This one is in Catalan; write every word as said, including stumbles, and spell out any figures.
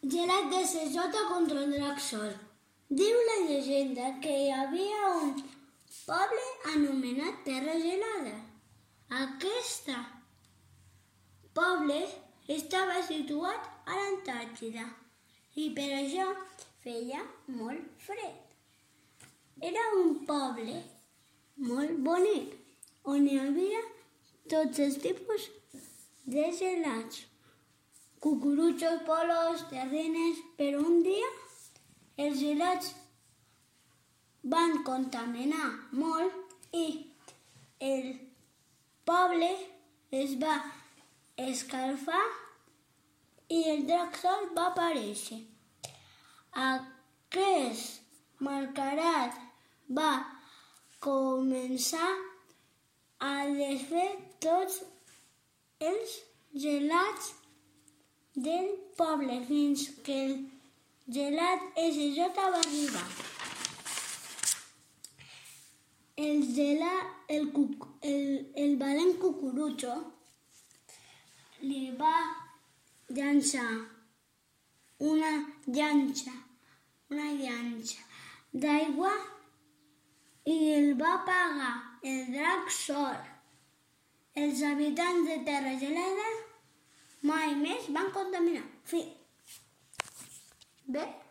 Gelat de Sesota contra el drac Sol. Diu la llegenda que hi havia un poble anomenat Terra Gelada. Aquest poble estava situat a l'Antàrtida i per això feia molt fred. Era un poble molt bonic, on hi havia tots els tipus de gelats, cucurutxos, polos, terrines, però un dia els gelats van contaminar molt i el poble es va escalfar i el drac Sol va aparèixer. Aquest malcarat va començar a desfer tots els gelats del poble fins que el gelat S J va arribar. El, gelat, el, el, el valent cucurutxo li va llançar una llanxa, una llanxa d'aigua i el va apagar el drac Sol. Els habitants de Terra Gelada mai més van contaminar. Fi. Bé?